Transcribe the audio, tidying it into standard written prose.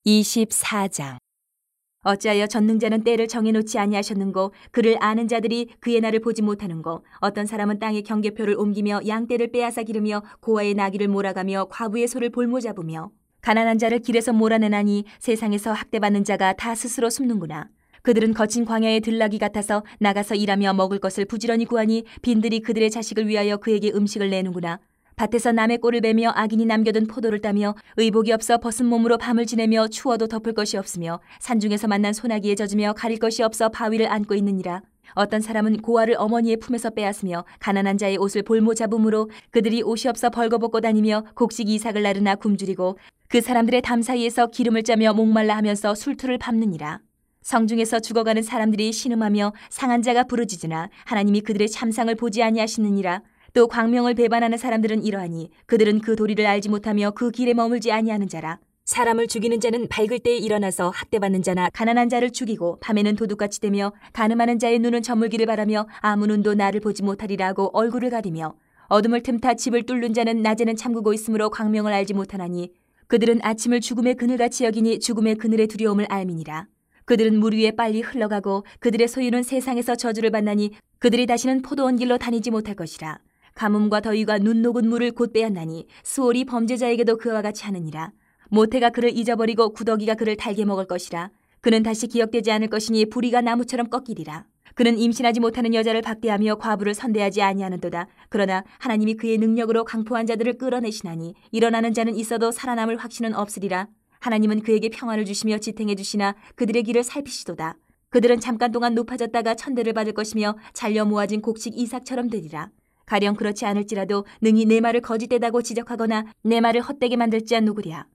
24장. 어찌하여 전능자는 때를 정해놓지 아니하셨는고 그를 아는 자들이 그의 날을 보지 못하는고 어떤 사람은 땅의 경계표를 옮기며 양떼를 빼앗아 기르며 고아의 나귀를 몰아가며 과부의 소를 볼모 잡으며 가난한 자를 길에서 몰아내나니 세상에서 학대받는 자가 다 스스로 숨는구나. 그들은 거친 광야의 들나귀 같아서 나가서 일하며 먹을 것을 부지런히 구하니 빈들이 그들의 자식을 위하여 그에게 음식을 내는구나. 밭에서 남의 꼴을 베며 악인이 남겨둔 포도를 따며 의복이 없어 벗은 몸으로 밤을 지내며 추워도 덮을 것이 없으며 산중에서 만난 소나기에 젖으며 가릴 것이 없어 바위를 안고 있느니라. 어떤 사람은 고아를 어머니의 품에서 빼앗으며 가난한 자의 옷을 볼모 잡음으로 그들이 옷이 없어 벌거벗고 다니며 곡식 이삭을 나르나 굶주리고 그 사람들의 담 사이에서 기름을 짜며 목말라 하면서 술투를 밟느니라. 성중에서 죽어가는 사람들이 신음하며 상한 자가 부르짖으나 하나님이 그들의 참상을 보지 아니하시느니라. 또 광명을 배반하는 사람들은 이러하니 그들은 그 도리를 알지 못하며 그 길에 머물지 아니하는 자라. 사람을 죽이는 자는 밝을 때에 일어나서 학대받는 자나 가난한 자를 죽이고 밤에는 도둑같이 되며 간음하는 자의 눈은 저물기를 바라며 아무 눈도 나를 보지 못하리라 하고 얼굴을 가리며 어둠을 틈타 집을 뚫는 자는 낮에는 잠그고 있으므로 광명을 알지 못하나니 그들은 아침을 죽음의 그늘같이 여기니 죽음의 그늘의 두려움을 알미니라. 그들은 물 위에 빨리 흘러가고 그들의 소유는 세상에서 저주를 받나니 그들이 다시는 포도원 길로 다니지 못할 것이라. 가뭄과 더위가 눈 녹은 물을 곧 빼앗나니 수월이 범죄자에게도 그와 같이 하느니라. 모태가 그를 잊어버리고 구더기가 그를 달게 먹을 것이라. 그는 다시 기억되지 않을 것이니 부리가 나무처럼 꺾이리라. 그는 임신하지 못하는 여자를 박대하며 과부를 선대하지 아니하는도다. 그러나 하나님이 그의 능력으로 강포한 자들을 끌어내시나니 일어나는 자는 있어도 살아남을 확신은 없으리라. 하나님은 그에게 평안을 주시며 지탱해 주시나 그들의 길을 살피시도다. 그들은 잠깐 동안 높아졌다가 천대를 받을 것이며 잘려 모아진 곡식 이삭처럼 되리라. 가령 그렇지 않을지라도 능히 내 말을 거짓되다고 지적하거나 내 말을 헛되게 만들지 누구랴.